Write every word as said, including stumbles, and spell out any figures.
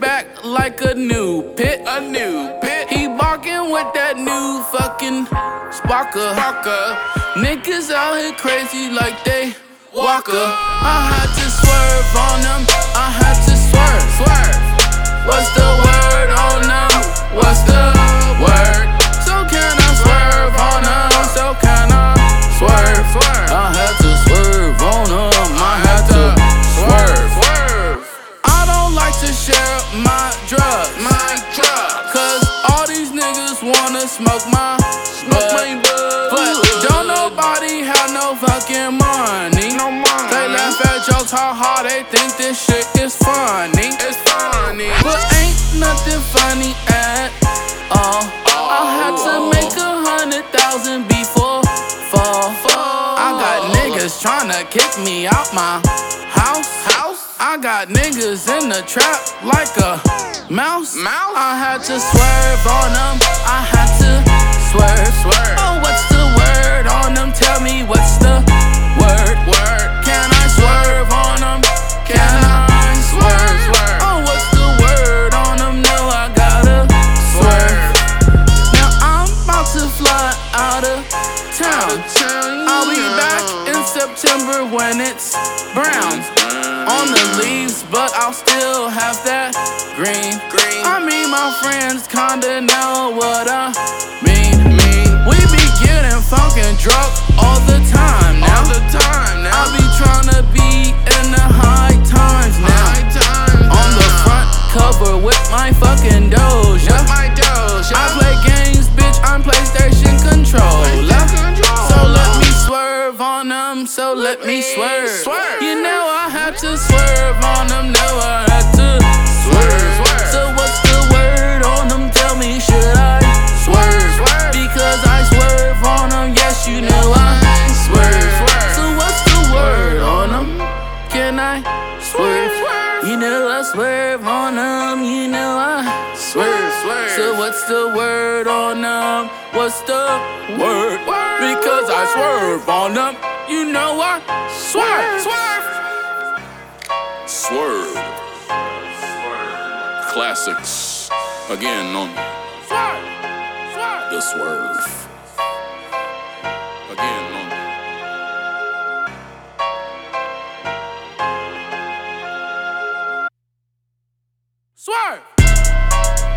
back like a new pit. A new pit. He barking with that new fucking sparker. Sparker. Niggas out here crazy like they Walker. I had to swerve on them. I had to swerve. Swerve. What's the word on them? What's the word? So can I swerve on them? So can I swerve? Swerve. I had to swerve on them. I had to swerve. Swerve. I don't like to share my drugs. My drugs. Cause all these niggas wanna smoke my Smoke my bud. But don't nobody have no fucking money. No money. They laugh at jokes, how hard they think this shit is funny. It's funny. But ain't nothing funny at all. I had to make a hundred thousand before fall. I got niggas tryna kick me out my house. House. I got niggas in the trap like a mouse. Mouse. I had to swerve on them. I had to swerve. Swerve. Oh, what's the word on them? Tell me what's the word? Word. Can I swerve on them? Can I swerve? Swerve. Oh, what's the word on them? No, I gotta swerve. Now I'm about to fly out of town. I'll be back in September when it's brown on the leaves, but I'll still have that green. Green. I mean, my friends kinda know what I mean. mean. We be getting funkin' drunk all the time now. All the time now. I be tryna be in the high times now. High time On the now. front cover with my fucking Doja. With my Doja. I play games, bitch, I'm PlayStation controller. So let me swerve on them, so let me swerve. Swerve. You know I had to swerve on them, no I had to Swerve. Swerve. So what's the word on them? Tell me, should I swerve? Swerve. Because I swerve on them, yes you know I swerve. Swerve. So what's the word on them? Can I swerve? Swerve. You know I swerve on them, you know I Swerve. Swerve. So what's the word on them? What's the word? Because I swerve on them, you know I swerve. Swerve. Swerve. Classics. Again on Swerve. Swerve. the Swerve. Again on Swerve.